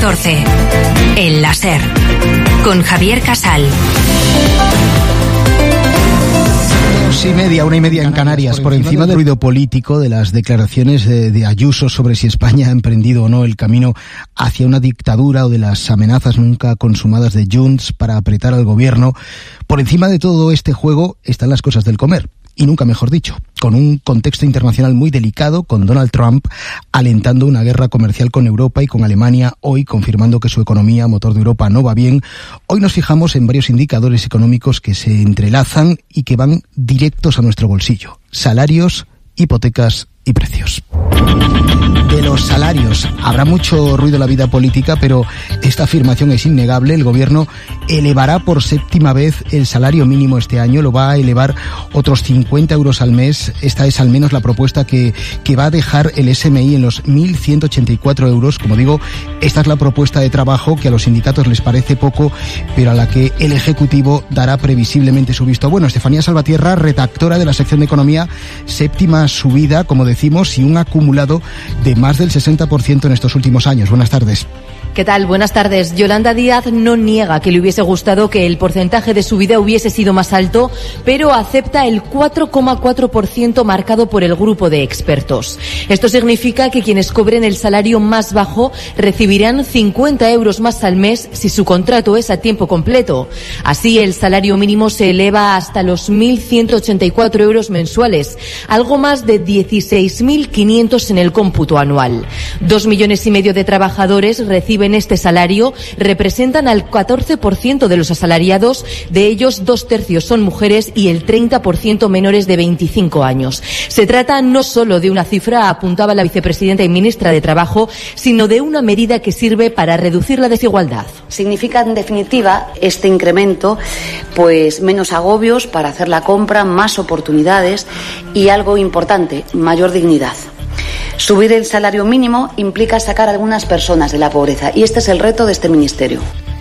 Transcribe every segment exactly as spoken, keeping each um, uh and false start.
catorce. El láser. Con Javier Casal. Dos y media, una y media en Canarias, por encima del ruido político de las declaraciones de, de Ayuso sobre si España ha emprendido o no el camino hacia una dictadura o de las amenazas nunca consumadas de Junts para apretar al gobierno. Por encima de todo este juego están las cosas del comer. Y nunca mejor dicho, con un contexto internacional muy delicado, con Donald Trump alentando una guerra comercial con Europa y con Alemania, hoy confirmando que su economía, motor de Europa, no va bien. Hoy nos fijamos en varios indicadores económicos que se entrelazan y que van directos a nuestro bolsillo. Salarios, hipotecas y precios. De los salarios habrá mucho ruido en la vida política, pero esta afirmación es innegable. El gobierno elevará por séptima vez el salario mínimo este año, lo va a elevar otros cincuenta euros al mes. Esta es al menos la propuesta que, que va a dejar el S M I en los mil ciento ochenta y cuatro euros. Como digo, esta es la propuesta de trabajo que a los sindicatos les parece poco, pero a la que el Ejecutivo dará previsiblemente su visto bueno. Estefanía Salvatierra, redactora de la sección de Economía, séptima subida, como decimos, y un acumulado de más del sesenta por ciento en estos últimos años. Buenas tardes. ¿Qué tal? Buenas tardes. Yolanda Díaz no niega que le hubiese gustado que el porcentaje de subida hubiese sido más alto, pero acepta el cuatro coma cuatro por ciento marcado por el grupo de expertos. Esto significa que quienes cobren el salario más bajo recibirán cincuenta euros más al mes si su contrato es a tiempo completo. Así, el salario mínimo se eleva hasta los mil ciento ochenta y cuatro euros mensuales, algo más de dieciséis mil quinientos en el cómputo anual. Dos millones y medio de trabajadores reciben este salario, representan al catorce por ciento de los asalariados, de ellos dos tercios son mujeres y el treinta por ciento menores de veinticinco años. Se trata no solo de una cifra, apuntaba la vicepresidenta y ministra de Trabajo, sino de una medida que sirve para reducir la desigualdad. Significa, en definitiva, este incremento, pues menos agobios para hacer la compra, más oportunidades y algo importante, mayor dignidad. Subir el salario mínimo implica sacar a algunas personas de la pobreza y este es el reto de este ministerio.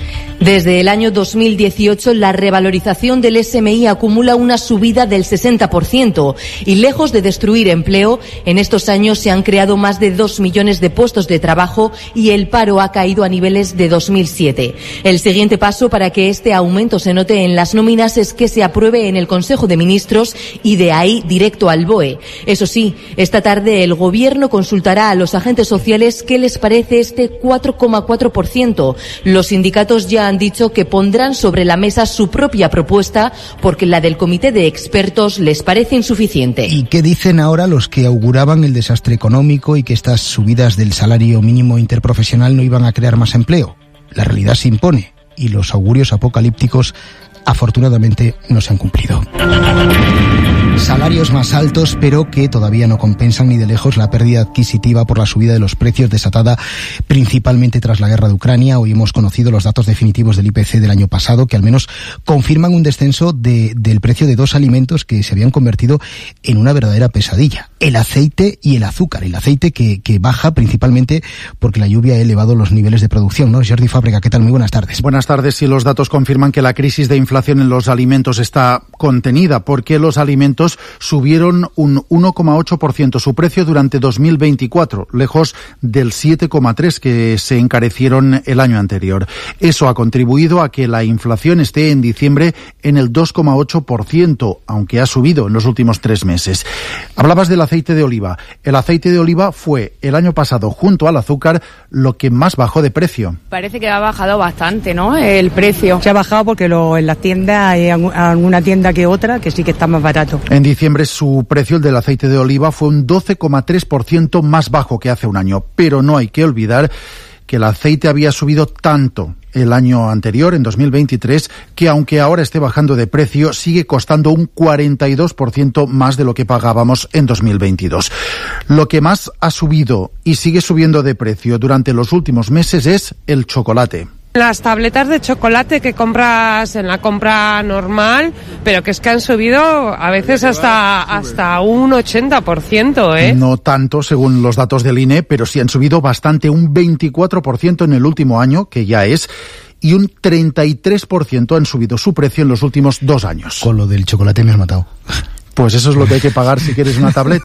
Desde el año dos mil dieciocho, la revalorización del S M I acumula una subida del sesenta por ciento y, lejos de destruir empleo, en estos años se han creado más de dos millones de puestos de trabajo y el paro ha caído a niveles de dos mil siete. El siguiente paso para que este aumento se note en las nóminas es que se apruebe en el Consejo de Ministros y de ahí directo al B O E. Eso sí, esta tarde el Gobierno consultará a los agentes sociales qué les parece este cuatro coma cuatro por ciento. Los sindicatos ya han dicho que pondrán sobre la mesa su propia propuesta porque la del comité de expertos les parece insuficiente. ¿Y qué dicen ahora los que auguraban el desastre económico y que estas subidas del salario mínimo interprofesional no iban a crear más empleo? La realidad se impone y los augurios apocalípticos afortunadamente no se han cumplido. Salarios más altos, pero que todavía no compensan ni de lejos la pérdida adquisitiva por la subida de los precios desatada principalmente tras la guerra de Ucrania. Hoy hemos conocido los datos definitivos del I P C del año pasado que al menos confirman un descenso de, del precio de dos alimentos que se habían convertido en una verdadera pesadilla: el aceite y el azúcar. El aceite que, que baja principalmente porque la lluvia ha elevado los niveles de producción, ¿no? Jordi Fábrega, ¿qué tal? Muy buenas tardes. Buenas tardes. Sí, los datos confirman que la crisis de inflación en los alimentos está contenida porque los alimentos subieron un uno coma ocho por ciento su precio durante dos mil veinticuatro, lejos del siete coma tres por ciento que se encarecieron el año anterior. Eso ha contribuido a que la inflación esté en diciembre en el dos coma ocho por ciento, aunque ha subido en los últimos tres meses. Hablabas del aceite de oliva. El aceite de oliva fue el año pasado, junto al azúcar, lo que más bajó de precio. Parece que ha bajado bastante, ¿no?, el precio. Se ha bajado porque lo, en las tiendas hay alguna tienda que otra que sí que está más barato. En diciembre su precio, el del aceite de oliva, fue un doce coma tres por ciento más bajo que hace un año. Pero no hay que olvidar que el aceite había subido tanto el año anterior, en dos mil veintitrés, que aunque ahora esté bajando de precio, sigue costando un cuarenta y dos por ciento más de lo que pagábamos en dos mil veintidós. Lo que más ha subido y sigue subiendo de precio durante los últimos meses es el chocolate. Las tabletas de chocolate que compras en la compra normal, pero que es que han subido a veces hasta hasta un ochenta por ciento, ¿eh? No tanto según los datos del I N E, pero sí han subido bastante, un veinticuatro por ciento en el último año, que ya es, y un treinta y tres por ciento han subido su precio en los últimos dos años. Con lo del chocolate me has matado. Pues eso es lo que hay que pagar si quieres una tablet.